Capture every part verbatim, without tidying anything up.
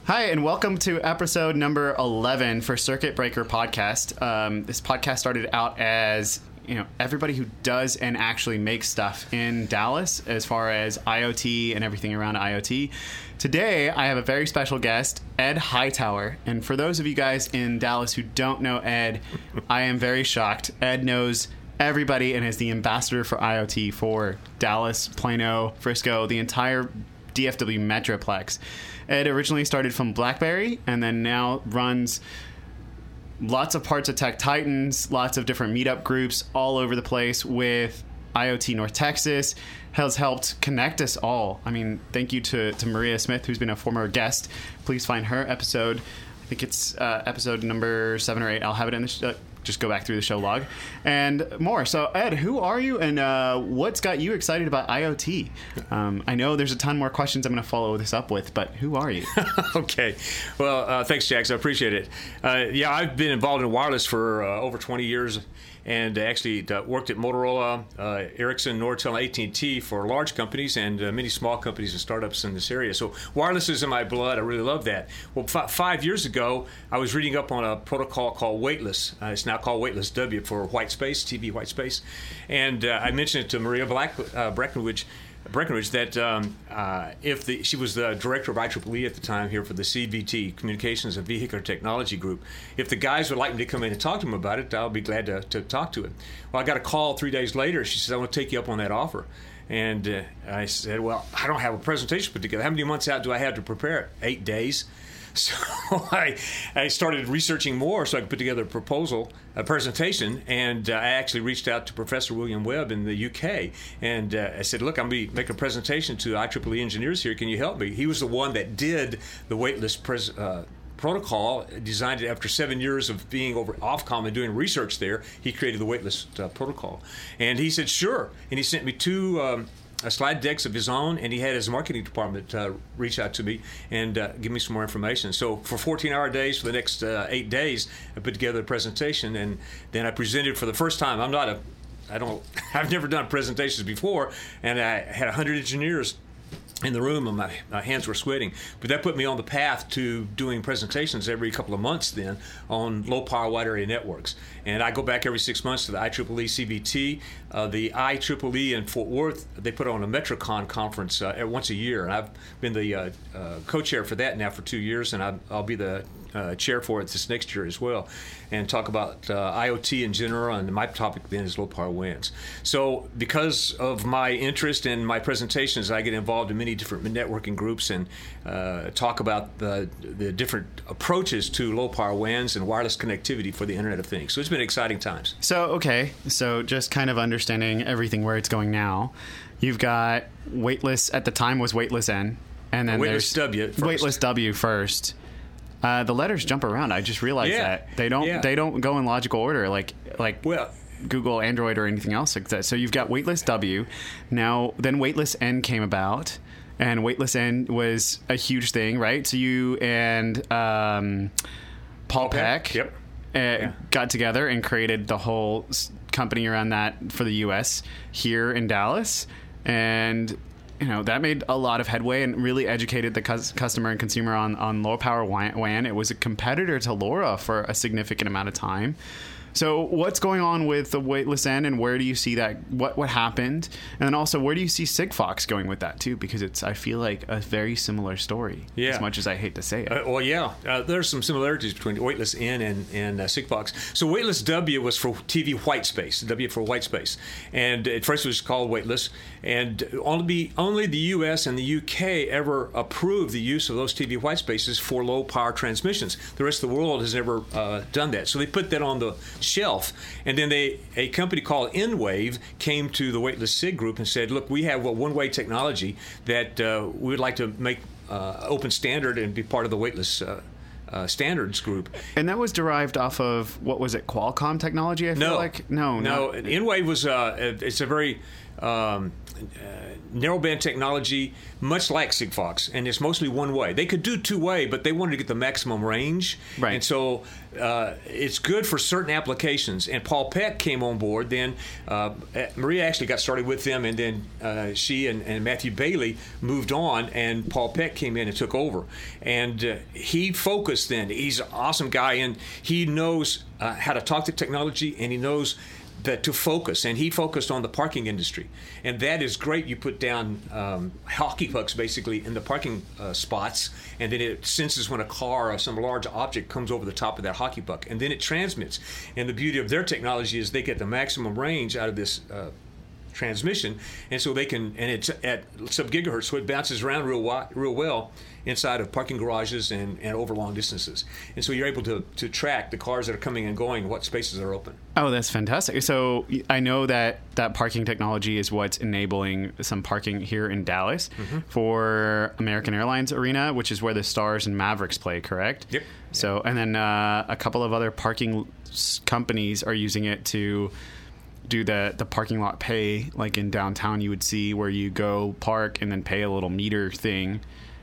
Hi, and welcome to episode number eleven for Circuit Breaker Podcast. Um, this podcast started out as, you know, everybody who does and actually makes stuff in Dallas as far as IoT and everything around IoT. Today, I have a very special guest, Ed Hightower. And for those of you guys in Dallas who don't know Ed, I am very shocked. Ed knows everybody and is the ambassador for IoT for Dallas, Plano, Frisco, the entire D F W Metroplex. Ed originally started from BlackBerry and then now runs lots of parts of Tech Titans, lots of different meetup groups all over the place with IoT North Texas, has helped connect us all. I mean, thank you to, to Maria Smith, who's been a former guest. Please find her episode. I think it's uh, episode number seven or eight. I'll have it in the... Sh- uh, just go back through the show log and more. So, Ed, who are you and uh, what's got you excited about IoT? Um, I know there's a ton more questions I'm going to follow this up with, but who are you? Okay. Well, uh, thanks, Jax. I appreciate it. Uh, yeah, I've been involved in wireless for uh, over twenty years and actually uh, worked at Motorola, uh, Ericsson, Nortel, and A T and T for large companies and uh, many small companies and startups in this area. So wireless is in my blood. I really love that. Well, f- five years ago, I was reading up on a protocol called Weightless. Uh, it's now called Weightless W for white space, T V white space. And uh, I mentioned it to Maria Black, uh, Breckenridge, Breckenridge that um, uh, if the she was the director of I triple E at the time here for the C V T, Communications and Vehicular Technology Group. If the guys would like me to come in and talk to them about it, I'll be glad to, to talk to him. Well, I got a call three days later. She said, I want to take you up on that offer. And uh, I said, well, I don't have a presentation put together. How many months out do I have to prepare it? Eight days. So I, I started researching more so I could put together a proposal, a presentation, and uh, I actually reached out to Professor William Webb in the U K, and uh, I said, look, I'm going to make a presentation to I triple E engineers here. Can you help me? He was the one that did the weightless pres- uh, protocol, designed it after seven years of being over Ofcom and doing research there. He created the weightless uh, protocol. And he said, sure. And he sent me two... Um, Uh, slide decks of his own, and he had his marketing department uh, reach out to me and uh, give me some more information. So for fourteen-hour days, for the next uh, eight days, I put together a presentation, and then I presented for the first time. I'm not a, I don't, I've never done presentations before, and I had one hundred engineers in the room, and my, my hands were sweating. But that put me on the path to doing presentations every couple of months then on low-power wide area networks. And I go back every six months to the I triple E C V T. Uh, the I triple E in Fort Worth, they put on a MetroCon conference uh, once a year. And I've been the uh, uh, co-chair for that now for two years, and I, I'll be the uh, chair for it this next year as well, and talk about uh, IoT in general. And my topic then is low-power W A Ns. So because of my interest in my presentations, I get involved in many different networking groups and uh, talk about the, the different approaches to low-power W A Ns and wireless connectivity for the Internet of Things. So it's been exciting times. So, okay. So just kind of understanding everything where it's going now. You've got Weightless, at the time was Weightless N. And then Weightless there's W first. Weightless W first. Uh, the letters jump around. I just realized yeah. that. They don't yeah. they don't go in logical order like like well, Google, Android, or anything else like that. So you've got Weightless W. Now, then Weightless N came about. And Weightless N was a huge thing, right? So you and um, Paul, Paul Peck, Peck. Yep. Uh, yeah. got together and created the whole company around that for the U S here in Dallas. And, you know, that made a lot of headway and really educated the cus- customer and consumer on, on low power W A N. It was a competitor to LoRa for a significant amount of time. So what's going on with the Weightless N, and where do you see that? What what happened? And then also, where do you see Sigfox going with that too? Because it's, I feel like, a very similar story. Yeah. As much as I hate to say it. Uh, well, yeah, uh, there's some similarities between Weightless N and, and uh, Sigfox. So Weightless W was for T V white space, W for white space, and at first it was called Weightless. And only only the U S and the U K ever approved the use of those T V white spaces for low power transmissions. The rest of the world has never uh, done that. So they put that on the shelf, and then they a company called N-Wave came to the Weightless Sig group and said, look, we have a one-way technology that uh, we would like to make uh, open standard and be part of the Weightless uh, uh, standards group. And that was derived off of, what was it, Qualcomm technology, I feel no, like? No, no. not. N-Wave was, uh, it's a very um, uh, narrowband technology, much like Sigfox, and it's mostly one way. They could do two way, but they wanted to get the maximum range. Right. And so uh, it's good for certain applications. And Paul Peck came on board. Then uh, Maria actually got started with them, and then uh, she and, and Matthew Bailey moved on, and Paul Peck came in and took over. And uh, he focused then. He's an awesome guy, and he knows uh, how to talk to technology, and he knows that to focus, and he focused on the parking industry, and that is great. You put down um, hockey pucks basically in the parking uh, spots, and then it senses when a car or some large object comes over the top of that hockey puck, and then it transmits. And the beauty of their technology is they get the maximum range out of this uh, transmission, and so they can, and it's at sub-gigahertz, so it bounces around real wi- real well inside of parking garages and, and over long distances. And so you're able to, to track the cars that are coming and going, what spaces are open. Oh, that's fantastic. So I know that that parking technology is what's enabling some parking here in Dallas mm-hmm. for American Airlines Arena, which is where the Stars and Mavericks play, correct? Yep. So, and then uh, a couple of other parking s- companies are using it to do the, the parking lot pay, like in downtown you would see where you go park and then pay a little meter thing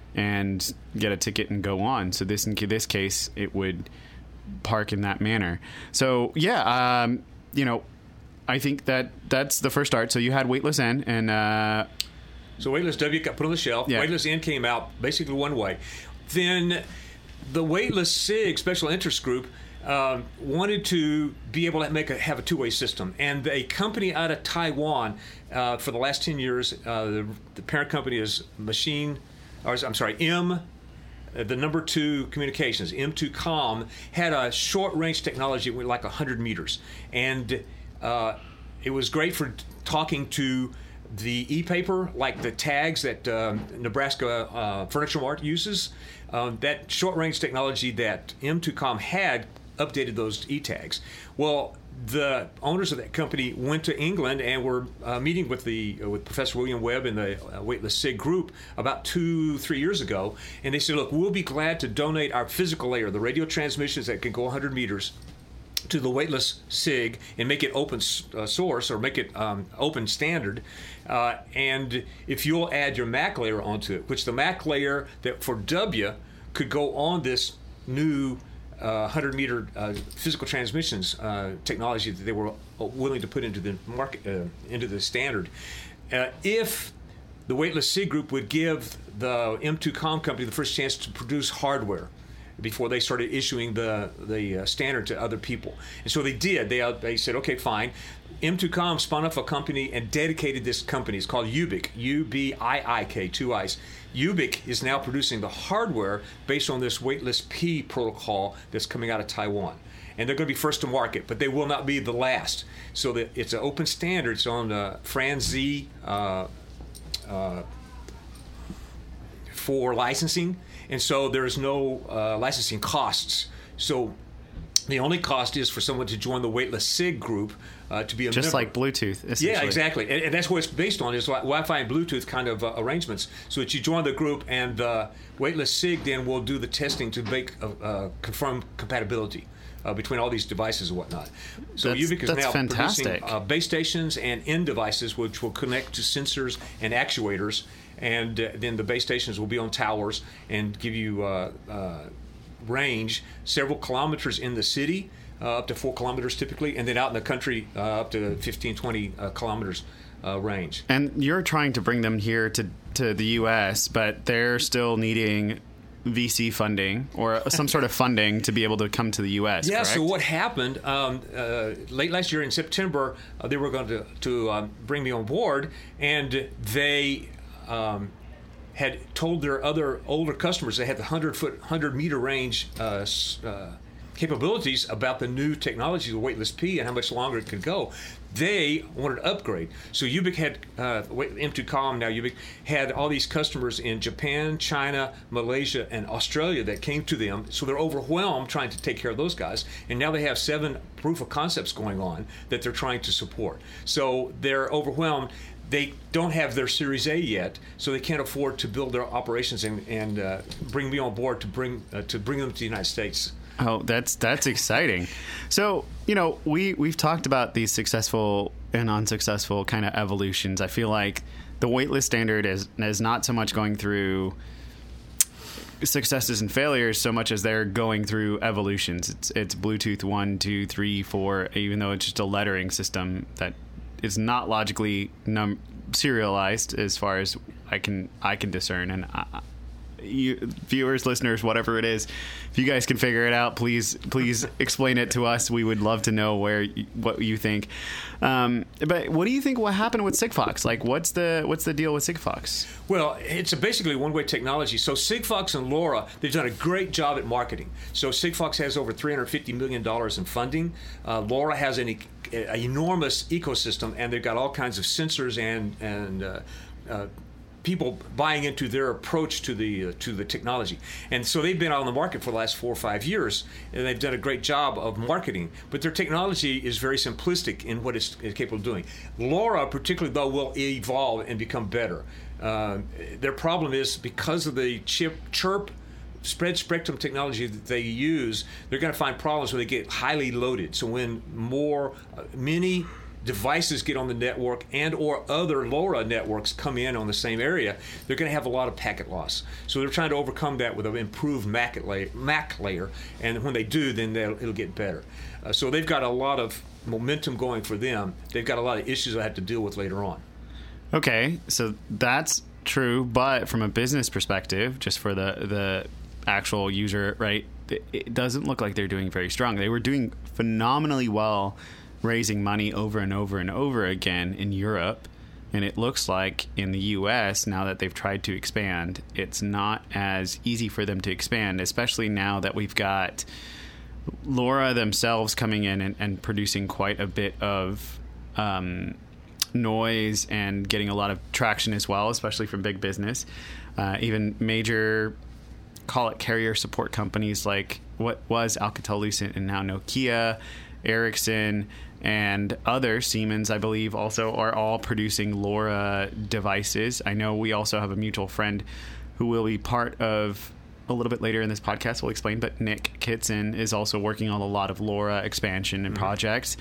and get a ticket and go on. So this in this case, it would park in that manner. So yeah, um, you know, I think that that's the first start. So you had Weightless N and uh, so Weightless W got put on the shelf. Yeah. Weightless N came out basically one way. Then the Weightless SIG Special Interest Group um, wanted to be able to make a, have a two-way system, and a company out of Taiwan uh, for the last ten years, uh, the, the parent company is Machine. Or, I'm sorry, M, uh, the number two communications, M two Com, had a short-range technology that went like one hundred meters. And uh, it was great for talking to the e-paper, like the tags that um, Nebraska uh, Furniture Mart uses. Um, that short-range technology that M two Com had updated those e-tags. Well, the owners of that company went to England and were uh, meeting with the uh, with Professor William Webb and the uh, Weightless SIG group about two, three years ago, and they said, look, we'll be glad to donate our physical layer, the radio transmissions that can go one hundred meters, to the Weightless SIG and make it open uh, source or make it um, open standard. Uh, and if you'll add your M A C layer onto it, which the M A C layer that for W could go on this new Uh, one hundred meter uh, physical transmissions uh, technology that they were willing to put into the market, uh, into the standard. Uh, if the Weightless SIG group would give the M two Com company the first chance to produce hardware before they started issuing the the uh, standard to other people, and so they did. They uh, they said, okay, fine. M two Com spun off a company and dedicated this company. It's called Ubiq, U B I I K, two I's. Ubiq is now producing the hardware based on this Weightless P protocol that's coming out of Taiwan. And they're going to be first to market, but they will not be the last. So that it's an open standard. It's on the FranZ uh, uh, for licensing. And so there's no uh, licensing costs. So the only cost is for someone to join the Weightless SIG group uh, to be a just member. like Bluetooth, essentially. Yeah, exactly. And, and that's what it's based on, is Wi-Fi and Bluetooth kind of uh, arrangements, so that you join the group, and uh, Weightless SIG then will do the testing to make uh, uh, confirm compatibility uh, between all these devices and whatnot. So That's- Ubiq is that's now fantastic. producing uh, base stations and end devices which will connect to sensors and actuators, and uh, then the base stations will be on towers and give you uh, uh, range several kilometers in the city, uh, up to four kilometers typically, and then out in the country uh, up to fifteen, twenty uh, kilometers uh, range. And you're trying to bring them here to, to the U S, but they're still needing V C funding or some sort of funding to be able to come to the U S. Yeah, correct? so what happened, um, uh, late last year in September, uh, they were going to, to um, bring me on board, and they um, had told their other older customers they had the one hundred foot, one hundred meter range uh, uh, capabilities about the new technology, the Weightless P, and how much longer it could go. They wanted to upgrade. So Ubiq had, uh, M two Com, now Ubiq, had all these customers in Japan, China, Malaysia, and Australia that came to them. So they're overwhelmed trying to take care of those guys. And now they have seven proof of concepts going on that they're trying to support. So they're overwhelmed. they don't have their Series A yet, so they can't afford to build their operations and, and uh, bring me on board to bring uh, to bring them to the United States. Oh, that's that's exciting. So, you know, we, we've talked about these successful and unsuccessful kind of evolutions. I feel like the waitlist standard is is not so much going through successes and failures so much as they're going through evolutions. It's it's Bluetooth one, two, three, four, even though it's just a lettering system that is not logically num- serialized as far as I can I can discern. And I, you viewers, listeners, whatever it is, if you guys can figure it out, please please explain it to us. We would love to know where what you think. Um, but what do you think will happen with Sigfox? Like, what's the what's the deal with Sigfox? Well, it's a basically one-way technology. So Sigfox and LoRa, they've done a great job at marketing. So Sigfox has over three hundred fifty million dollars in funding. Uh, LoRa has an, an enormous ecosystem, and they've got all kinds of sensors and and uh, uh, people buying into their approach to the uh, to the technology. And so they've been on the market for the last four or five years, and they've done a great job of marketing. But their technology is very simplistic in what it's, it's capable of doing. LoRa, particularly, though, will evolve and become better. Uh, their problem is because of the chip chirp spread spectrum technology that they use, they're going to find problems when they get highly loaded. So when more, uh, many devices get on the network and or other LoRa networks come in on the same area, they're going to have a lot of packet loss. So they're trying to overcome that with an improved M A C layer, M A C layer, and when they do, then it'll get better. Uh, so they've got a lot of momentum going for them. They've got a lot of issues I have to deal with later on. Okay, so that's true, but from a business perspective, just for the the actual user, right, it, it doesn't look like they're doing very strong. They were doing phenomenally well, raising money over and over and over again in Europe, and it looks like in the U S, now that they've tried to expand, it's not as easy for them to expand, especially now that we've got LoRa themselves coming in and, and producing quite a bit of um, noise and getting a lot of traction as well, especially from big business. Uh, even major, call it carrier support companies like what was Alcatel-Lucent and now Nokia, Ericsson, and other, Siemens, I believe, also are all producing LoRa devices. I know we also have a mutual friend who will be part of a little bit later in this podcast, we'll explain, but Nick Kitson is also working on a lot of LoRa expansion and mm-hmm. projects.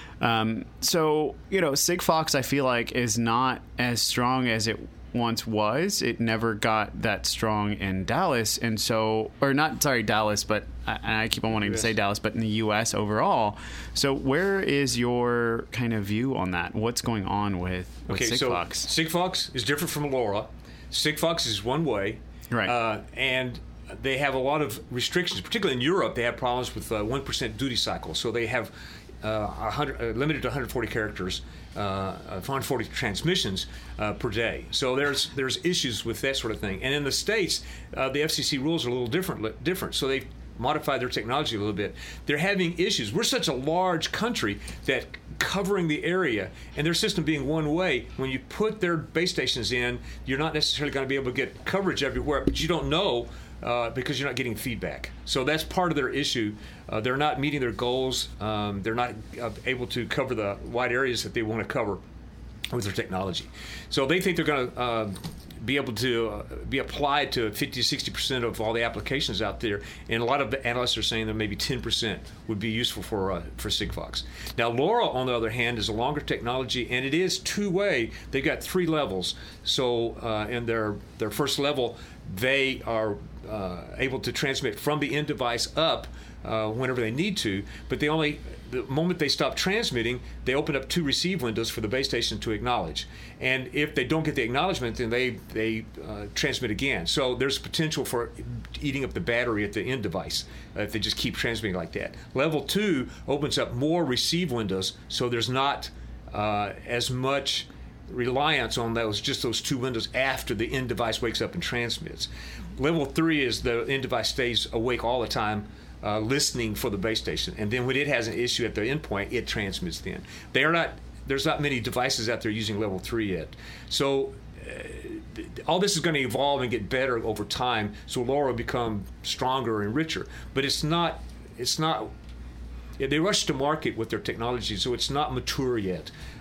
Um, so, you know, Sigfox, I feel like, is not as strong as it once was. It never got that strong in Dallas, and so, or not, sorry, Dallas, but I, I keep on wanting U S to say Dallas, but in the U S overall. So where is your kind of view on that? What's going on with, with okay, Sigfox? So Sigfox is different from LoRa. Sigfox is one way, right? Uh, and they have a lot of restrictions, particularly in Europe. They have problems with uh, one percent duty cycle, so they have uh, one hundred, uh, limited to one hundred forty characters, uh, one hundred forty transmissions uh, per day. So there's there's issues with that sort of thing. And in the States, uh, the F C C rules are a little different. Different. So they've modified their technology a little bit. They're having issues. We're such a large country that covering the area and their system being one way, when you put their base stations in, you're not necessarily going to be able to get coverage everywhere, but you don't know uh, because you're not getting feedback. So that's part of their issue. Uh, they're not meeting their goals. Um, they're not uh, able to cover the wide areas that they want to cover with their technology. So they think they're going to uh, be able to uh, be applied to fifty to sixty percent of all the applications out there. And a lot of analysts are saying that maybe ten percent would be useful for uh, for Sigfox. Now, LoRa, on the other hand, is a longer technology, and it is two-way. They've got three levels. So uh, in their, their first level, they are uh, able to transmit from the end device up uh, whenever they need to, but they only, the moment they stop transmitting, they open up two receive windows for the base station to acknowledge. And if they don't get the acknowledgement, then they, they uh, transmit again. So there's potential for eating up the battery at the end device uh, if they just keep transmitting like that. Level two opens up more receive windows, so there's not uh, as much reliance on those, just those two windows after the end device wakes up and transmits. Level three is the end device stays awake all the time, uh, listening for the base station, and then when it has an issue at the endpoint, it transmits then. They are not. There's not many devices out there using level three yet. So uh, all this is going to evolve and get better over time. So LoRa will become stronger and richer, but it's not. It's not. They rush to market with their technology, so it's not mature yet.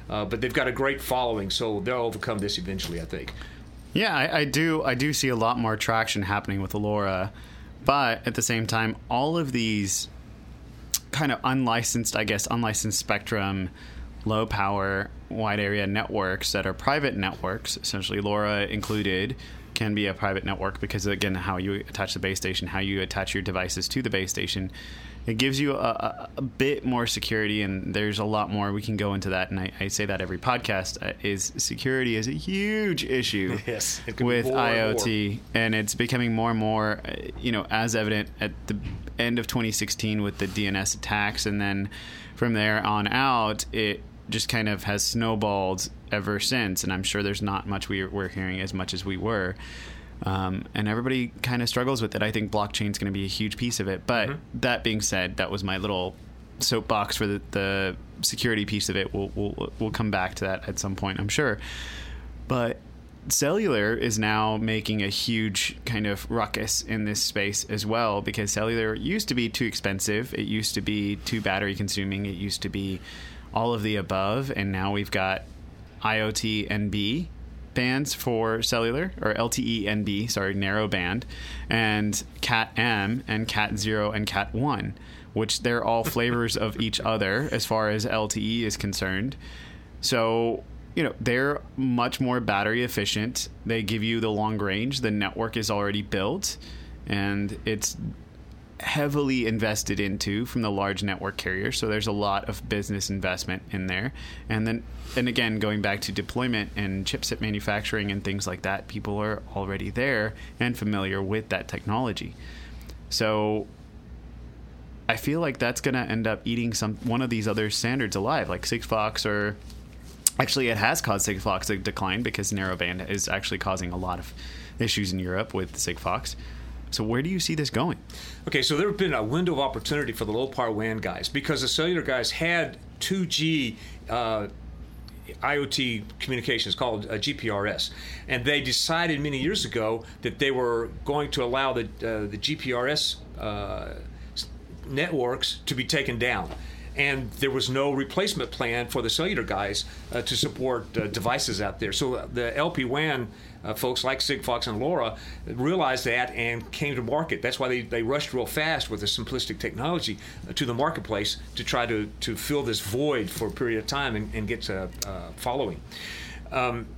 uh, but they've got a great following, so they'll overcome this eventually, I think. Yeah, I, I do. I do see a lot more traction happening with LoRa, but at the same time, all of these kind of unlicensed, I guess, unlicensed spectrum, low power, wide area networks that are private networks, essentially LoRa included, can be a private network because, again, how you attach the base station, how you attach your devices to the base station, it gives you a, a, a bit more security, and there's a lot more. We can go into that, and I, I say that every podcast, uh, is security is a huge issue yes, with IoT, and, and it's becoming more and more, uh, you know, as evident at the end of twenty sixteen with the D N S attacks, and then from there on out, it just kind of has snowballed ever since, and I'm sure there's not much we, we're hearing as much as we were. Um, and everybody kind of struggles with it. I think blockchain's going to be a huge piece of it. But mm-hmm. that being said, that was my little soapbox for the, the security piece of it. We'll, we'll we'll come back to that at some point, I'm sure. But cellular is now making a huge kind of ruckus in this space as well, because cellular used to be too expensive. It used to be too battery consuming. It used to be all of the above. And now we've got IoT N B bands for cellular, or L T E N B, sorry, narrow band, and Cat M and Cat zero and Cat one, which they're all flavors of each other as far as L T E is concerned. So, you know, they're much more battery efficient. They give you the long range. The network is already built, and it's heavily invested into from the large network carriers. So there's a lot of business investment in there. And then, and again, going back to deployment and chipset manufacturing and things like that, people are already there and familiar with that technology. So I feel like that's going to end up eating some one of these other standards alive, like Sigfox, or actually it has caused Sigfox to decline because narrowband is actually causing a lot of issues in Europe with Sigfox. So where do you see this going? Okay, so there have been a window of opportunity for the low-power W A N guys because the cellular guys had two G uh, IoT communications called uh, G P R S, and they decided many years ago that they were going to allow the uh, the G P R S uh, networks to be taken down. And there was no replacement plan for the cellular guys uh, to support uh, devices out there. So the L P W A N uh, folks like Sigfox and LoRa realized that and came to market. That's why they, they rushed real fast with a simplistic technology uh, to the marketplace to try to, to fill this void for a period of time and, and get to uh, following. Um,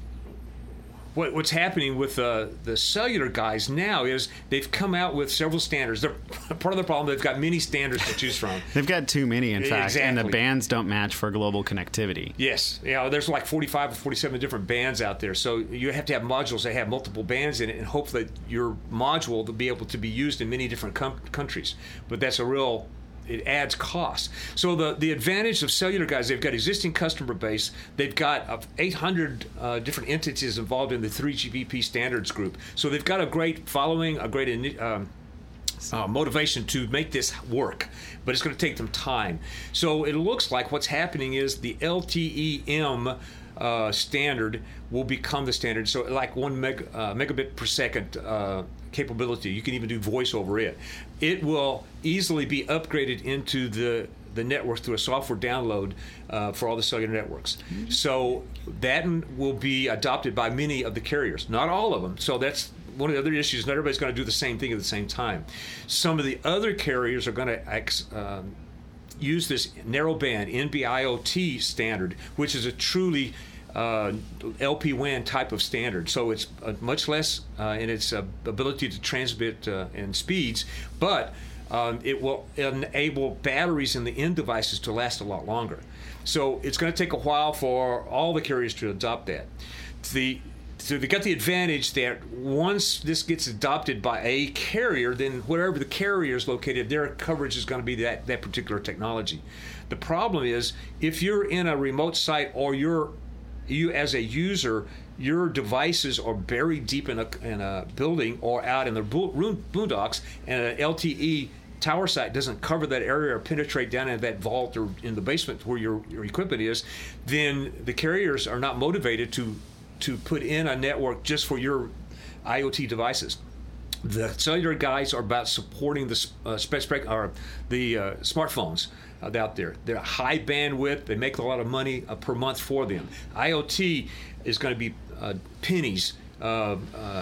What, what's happening with uh, the cellular guys now is they've come out with several standards. They're part of the problem. They've got many standards to choose from. They've got too many, in fact, exactly. And the bands don't match for global connectivity. Yes, you know, there's like forty-five or forty-seven different bands out there. So you have to have modules that have multiple bands in it, and hope that your module will be able to be used in many different com- countries. But that's a real it adds cost. So the, the advantage of cellular guys, they've got existing customer base. They've got uh, eight hundred uh, different entities involved in the three G P P standards group. So they've got a great following, a great um, uh, motivation to make this work. But it's going to take them time. So it looks like what's happening is the L T E M uh, standard will become the standard. So like one meg, uh, megabit per second uh, capability. You can even do voice over it. It will easily be upgraded into the the network through a software download uh, for all the cellular networks. Mm-hmm. So that will be adopted by many of the carriers, not all of them. So that's one of the other issues. Not everybody's going to do the same thing at the same time. Some of the other carriers are going to um, use this narrowband N B I O T standard, which is a truly Uh, L P W A N type of standard. So it's uh, much less uh, in its uh, ability to transmit uh, and speeds, but um, it will enable batteries in the end devices to last a lot longer. So it's going to take a while for all the carriers to adopt that. The So they got the advantage that once this gets adopted by a carrier, then wherever the carrier is located, their coverage is going to be that, that particular technology. The problem is if you're in a remote site or you're you as a user, your devices are buried deep in a, in a building or out in the boondocks, and an L T E tower site doesn't cover that area or penetrate down into that vault or in the basement where your, your equipment is, then the carriers are not motivated to to put in a network just for your IoT devices. The cellular guys are about supporting the uh, spec or the uh, smartphones uh, out there. They're high bandwidth. They make a lot of money uh, per month for them. IoT is going to be uh, pennies uh, uh,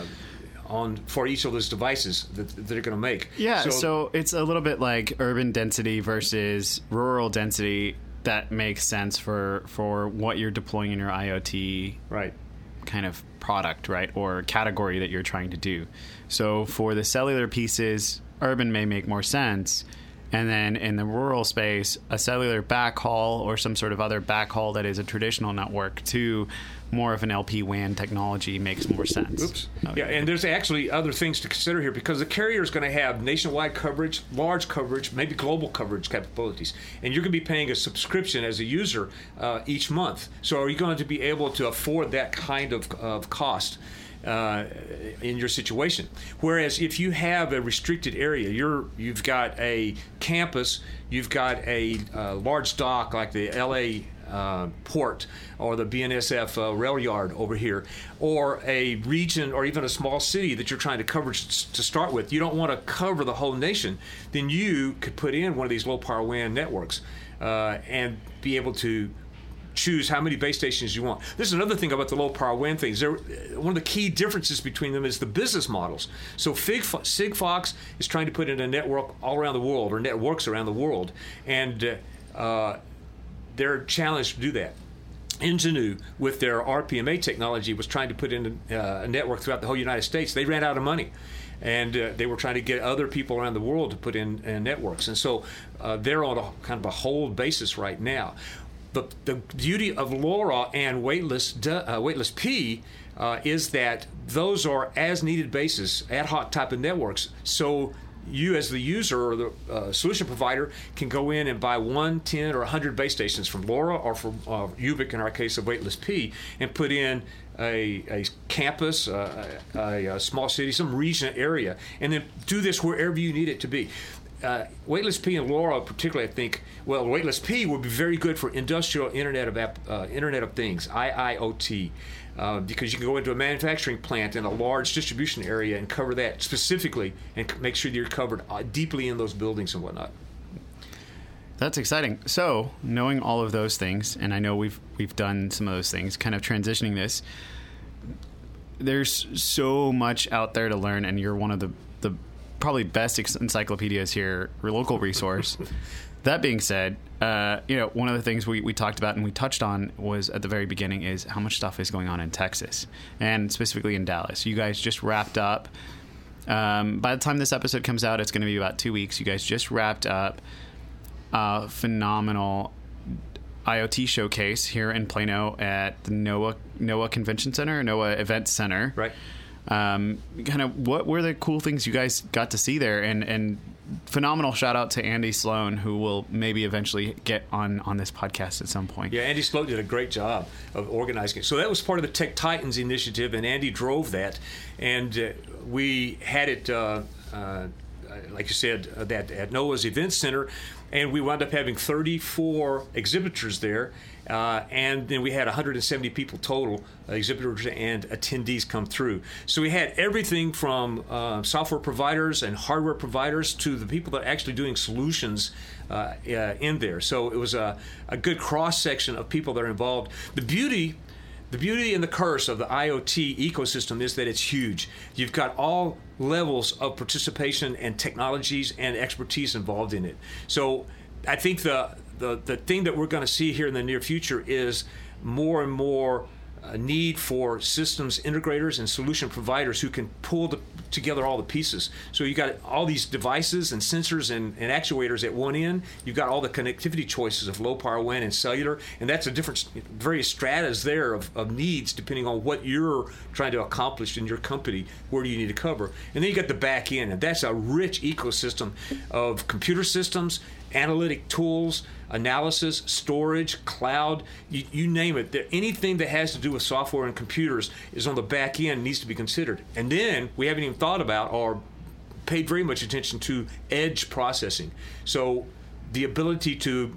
on for each of those devices that, that they're going to make. Yeah, so, so it's a little bit like urban density versus rural density. That makes sense for for what you're deploying in your IoT right kind of product, right, or category that you're trying to do. So for the cellular pieces, urban may make more sense. And then in the rural space, a cellular backhaul or some sort of other backhaul that is a traditional network to more of an L P W A N technology makes more sense. Oops. Okay. Yeah, and there's actually other things to consider here because the carrier is going to have nationwide coverage, large coverage, maybe global coverage capabilities. And you're going to be paying a subscription as a user uh, each month. So are you going to be able to afford that kind of, of cost? Uh, in your situation. Whereas if you have a restricted area, you're, you've got a campus, you've got a uh, large dock like the L A uh, port or the B N S F uh, rail yard over here, or a region or even a small city that you're trying to cover to start with, you don't want to cover the whole nation, then you could put in one of these low power W A N networks uh, and be able to choose how many base stations you want. This is another thing about the low power W A N things. There, one of the key differences between them is the business models. So Fig, Sigfox is trying to put in a network all around the world, or networks around the world, and uh, they're challenged to do that. Ingenu, with their R P M A technology, was trying to put in a, uh, a network throughout the whole United States. They ran out of money, and uh, they were trying to get other people around the world to put in uh, networks. And so uh, they're on a kind of a hold basis right now. The, the beauty of LoRa and Weightless, uh, Weightless P uh, is that those are as-needed basis, ad hoc type of networks. So you as the user or the uh, solution provider can go in and buy one, ten, or one hundred base stations from LoRa or from uh, Ubic, in our case of Weightless P, and put in a, a campus, uh, a, a small city, some region area, and then do this wherever you need it to be. Uh, Weightless P and LoRa particularly, I think, well, Weightless P would be very good for industrial Internet of app, uh, Internet of Things, I I O T, uh, because you can go into a manufacturing plant in a large distribution area and cover that specifically and c- make sure that you're covered uh, deeply in those buildings and whatnot. That's exciting. So, knowing all of those things, and I know we've we've done some of those things, kind of transitioning this, there's so much out there to learn, and you're one of the the probably best encyclopedias here, or local resource. That being said, uh, you know, one of the things we, we talked about and we touched on was at the very beginning is how much stuff is going on in Texas, and specifically in Dallas. You guys just wrapped up. Um, by the time this episode comes out, it's going to be about two weeks. You guys just wrapped up a phenomenal IoT showcase here in Plano at the NOAA NOAA Convention Center, NOAA Event Center. Right. Um, kind of what were the cool things you guys got to see there, and, and phenomenal shout out to Andy Sloan, who will maybe eventually get on, on this podcast at some point. Yeah, Andy Sloan did a great job of organizing it. So that was part of the Tech Titans initiative, and Andy drove that, and uh, we had it, uh, uh, like you said, uh, that at NOAA's Event Center, and we wound up having thirty-four exhibitors there. Uh, and then we had one hundred seventy people total, uh, exhibitors and attendees come through. So we had everything from uh, software providers and hardware providers to the people that are actually doing solutions uh, uh, in there. So it was a, a good cross-section of people that are involved. The beauty The beauty and the curse of the IoT ecosystem is that it's huge. You've got all levels of participation and technologies and expertise involved in it. So I think the the, the thing that we're going to see here in the near future is more and more uh, need for systems integrators and solution providers who can pull the, together all the pieces. So you got all these devices and sensors and, and actuators at one end. You've got all the connectivity choices of low power W A N and cellular, and that's a different, various stratas there of, of needs depending on what you're trying to accomplish in your company. Where do you need to cover? And then you got the back end, and that's a rich ecosystem of computer systems, analytic tools, analysis, storage, cloud, you, you name it. There, anything that has to do with software and computers is on the back end, needs to be considered. And then we haven't even thought about or paid very much attention to edge processing. So the ability to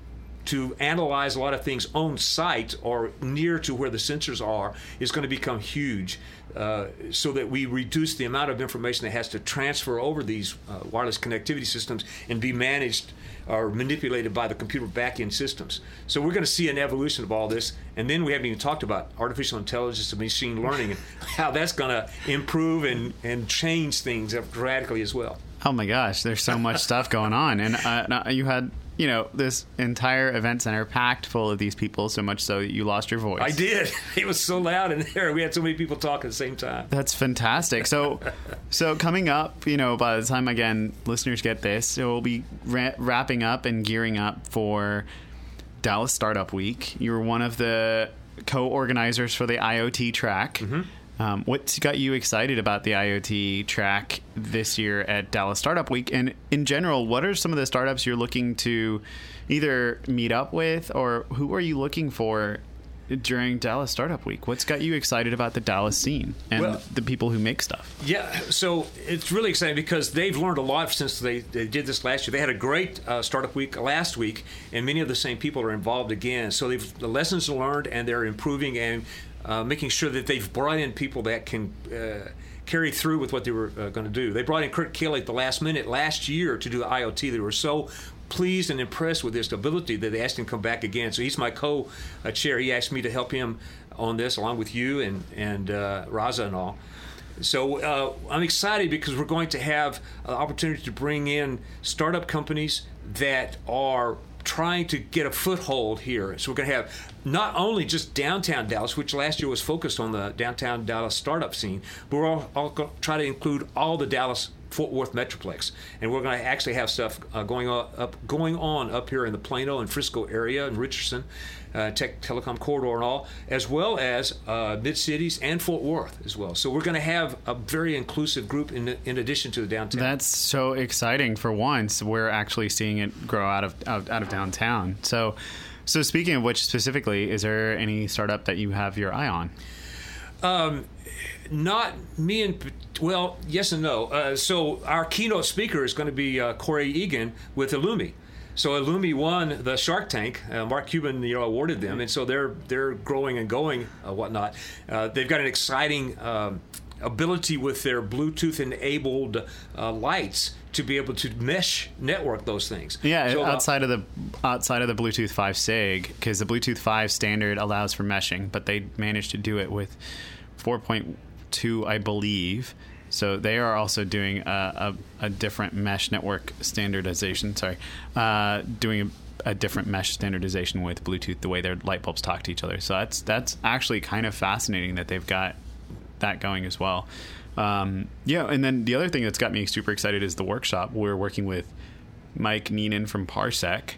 to analyze a lot of things on site or near to where the sensors are is going to become huge, uh, so that we reduce the amount of information that has to transfer over these uh, wireless connectivity systems and be managed or manipulated by the computer back-end systems. So we're going to see an evolution of all this, and then we haven't even talked about artificial intelligence and machine learning and how that's going to improve and, and change things radically as well. Oh my gosh, there's so much stuff going on. And uh, you had, you know, this entire event center packed full of these people, so much so that you lost your voice. I did. It was so loud in there. We had so many people talking at the same time. That's fantastic. So so coming up, you know, by the time, again, listeners get this, it will be ra- wrapping up and gearing up for Dallas Startup Week. You were one of the co-organizers for the IoT track. Mm-hmm. Um, what's got you excited about the IoT track this year at Dallas Startup Week? And in general, what are some of the startups you're looking to either meet up with, or who are you looking for during Dallas Startup Week? What's got you excited about the Dallas scene and well, the people who make stuff? Yeah, so it's really exciting because they've learned a lot since they, they did this last year. They had a great uh, Startup Week last week, and many of the same people are involved again. So they've, the lessons are learned, and they're improving and Uh, making sure that they've brought in people that can uh, carry through with what they were uh, going to do. They brought in Kurt Kelly at the last minute last year to do the IoT. They were so pleased and impressed with his ability that they asked him to come back again. So he's my co-chair. He asked me to help him on this, along with you and, and uh, Raza and all. So uh, I'm excited because we're going to have an opportunity to bring in startup companies that are trying to get a foothold here. So we're going to have not only just downtown Dallas, which last year was focused on the downtown Dallas startup scene, but we're all, all going to try to include all the Dallas Fort Worth Metroplex, and we're going to actually have stuff uh, going on up going on up here in the Plano and Frisco area and Richardson, uh, tech telecom corridor and all, as well as uh, mid cities and Fort Worth as well. So we're going to have a very inclusive group in in addition to the downtown. That's so exciting. For once, we're actually seeing it grow out of out, out of downtown. So, so speaking of which, specifically, is there any startup that you have your eye on? Um, not me and well, yes and no. Uh, so our keynote speaker is going to be uh, Corey Egan with Illumi. So Illumi won the Shark Tank. Uh, Mark Cuban, you know, awarded them, and so they're they're growing and going, uh, whatnot. Uh, they've got an exciting um, ability with their Bluetooth-enabled uh, lights to be able to mesh network those things. Yeah, so, outside uh, of the outside of the Bluetooth five SIG, because the Bluetooth five standard allows for meshing, but they managed to do it with four point two, I believe. So they are also doing a, a, a different mesh network standardization. Sorry, uh, doing a, a different mesh standardization with Bluetooth, the way their light bulbs talk to each other. So that's that's actually kind of fascinating that they've got that going as well. Um, yeah, and then the other thing that's got me super excited is the workshop. We're working with Mike Neenan from Parsec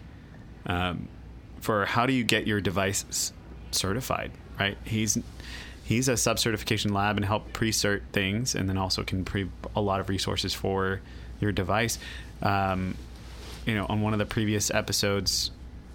um, for how do you get your device certified, right? He's he's a sub-certification lab and help pre-cert things, and then also can pre a lot of resources for your device. Um, you know, on one of the previous episodes,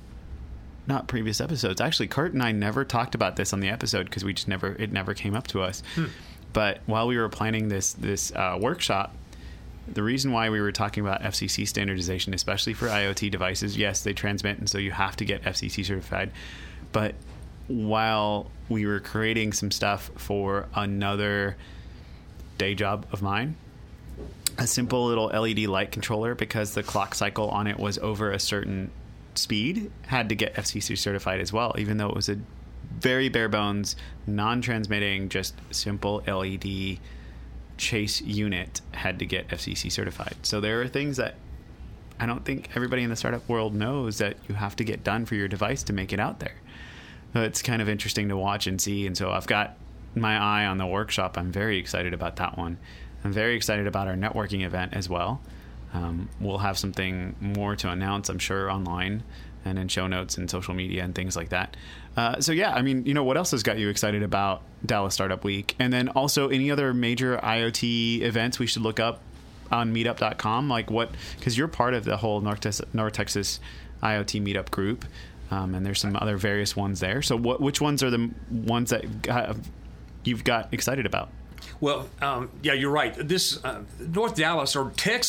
not previous episodes, actually, Kurt and I never talked about this on the episode because we just never, it never came up to us. Hmm. But while we were planning this this uh, workshop, the reason why we were talking about F C C standardization, especially for IoT devices, yes, they transmit, and so you have to get F C C certified. But while we were creating some stuff for another day job of mine, a simple little L E D light controller, because the clock cycle on it was over a certain speed, had to get F C C certified as well, even though it was a very bare bones, non-transmitting, just simple L E D chase unit, had to get F C C certified. So there are things that I don't think everybody in the startup world knows that you have to get done for your device to make it out there. So it's kind of interesting to watch and see. And so I've got my eye on the workshop. I'm very excited about that one. I'm very excited about our networking event as well. Um, we'll have something more to announce, I'm sure, online and in show notes and social media and things like that. Uh, so yeah, I mean, you know, what else has got you excited about Dallas Startup Week? And then also any other major IoT events we should look up on meetup dot com? Like what, because you're part of the whole North, Te- North Texas IoT meetup group, um, and there's some other various ones there. So what, which ones are the ones that got, you've got excited about? Well, um, yeah, you're right. This uh, North Dallas or Texas, uh,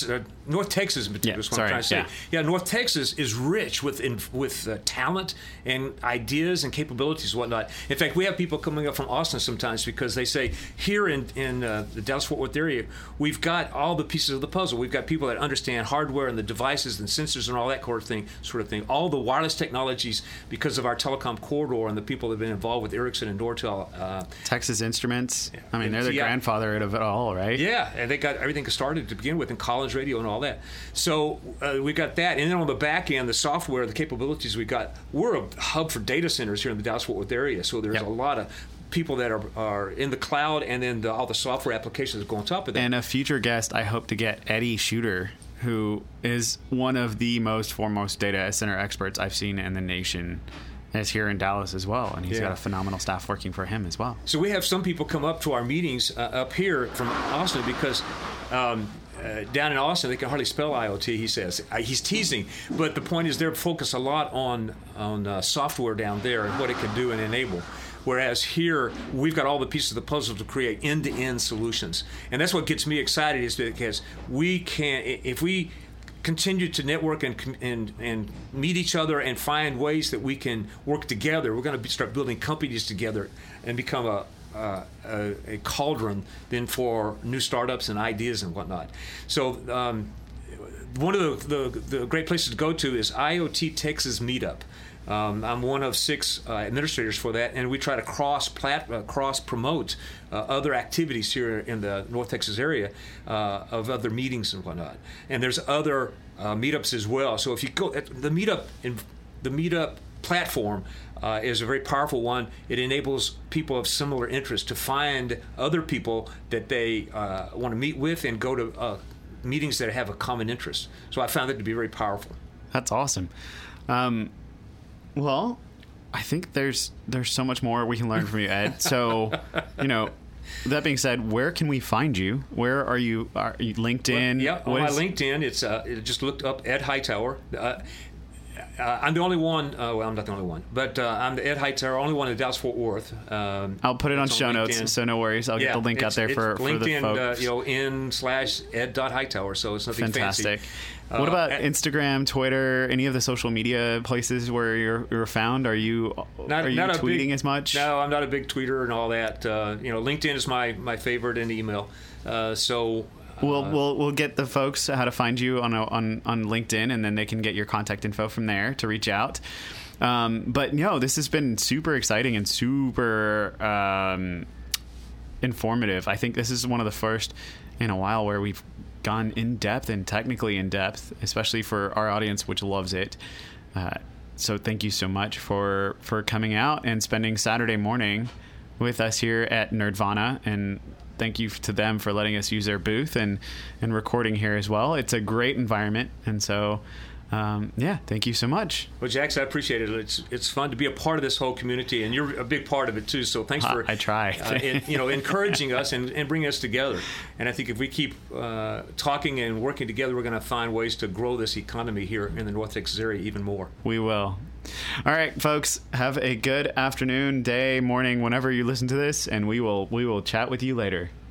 North Texas in particular Yeah, is what sorry, I'm trying to say. yeah. Yeah, North Texas is rich with in, with uh, talent and ideas and capabilities and whatnot. In fact, we have people coming up from Austin sometimes because they say, here in, in uh, the Dallas-Fort Worth area, we've got all the pieces of the puzzle. We've got people that understand hardware and the devices and sensors and all that sort of thing, sort of thing. All the wireless technologies because of our telecom corridor and the people that have been involved with Ericsson and Nortel. Uh, Texas Instruments. I mean, they're the Yeah. grandfather of it all, right? Yeah, and they got everything started to begin with in Collins Radio and all that. So uh, we got that, and then on the back end, the software, the capabilities we got. We're a hub for data centers here in the Dallas-Fort Worth area. So there's Yep. a lot of people that are, are in the cloud, and then the, all the software applications that go on top of that. And a future guest, I hope to get Eddie Shooter, who is one of the most foremost data center experts I've seen in the nation, is here in Dallas as well, and he's Yeah. got a phenomenal staff working for him as well. So we have some people come up to our meetings uh, up here from Austin because um, uh, down in Austin they can hardly spell I O T. He says uh, he's teasing, but the point is they're focused a lot on on uh, software down there and what it can do and enable. Whereas here, we've got all the pieces of the puzzle to create end-to-end solutions, and that's what gets me excited. Is because we can, if we continue to network and and and meet each other and find ways that we can work together, we're going to start building companies together and become a uh, a, a cauldron then for new startups and ideas and whatnot. So. Um, one of the, the the great places to go to is I O T Texas Meetup. Um, I'm one of six uh, administrators for that, and we try to cross plat, uh, cross promote uh, other activities here in the North Texas area uh, of other meetings and whatnot. And there's other uh, meetups as well. So if you go, the meetup in the meetup platform uh, is a very powerful one. It enables people of similar interest to find other people that they uh, want to meet with and go to uh, meetings that have a common interest. So I found that to be very powerful. That's awesome. Um, well, I think there's there's so much more we can learn from you, Ed. So, you know, that being said, where can we find you? Where are you? Are you LinkedIn? Well, yeah, on What my is- LinkedIn, it's uh, it just looked up Ed Hightower. Uh, uh, I'm the only one. Uh, well, I'm not the only one, but uh, I'm the Ed Hightower, only one in Dallas-Fort Worth. Um, I'll put it on it's show notes, LinkedIn. so no worries. I'll get the link out it's- there it's for, for the LinkedIn, folks. Uh, you know, in slash Ed dot Hightower. So it's nothing Fantastic. fancy. What Uh, about and- Instagram, Twitter, any of the social media places where you're, you're found? Are you Not, are you not a tweeting big- as much? No, I'm not a big tweeter and all that. Uh, you know, LinkedIn is my, my favorite, and email. Uh, so We'll uh, we'll we'll get the folks how to find you on a, on on LinkedIn, and then they can get your contact info from there to reach out. Um, but no, this has been super exciting and super um, informative. I think this is one of the first in a while where we've gone in depth and technically in depth, especially for our audience, which loves it. Uh, so thank you so much for for coming out and spending Saturday morning with us here at Nerdvana, and thank you to them for letting us use their booth and, and recording here as well. It's a great environment. And so, um, yeah, thank you so much. Well, Jax, I appreciate it. It's it's fun to be a part of this whole community, and you're a big part of it too. So thanks for I try. uh, in, you know, encouraging us and, and bringing us together. And I think if we keep uh, talking and working together, we're going to find ways to grow this economy here in the North Texas area even more. We will. All right, folks, have a good afternoon, day, morning, whenever you listen to this, and we will we will chat with you later.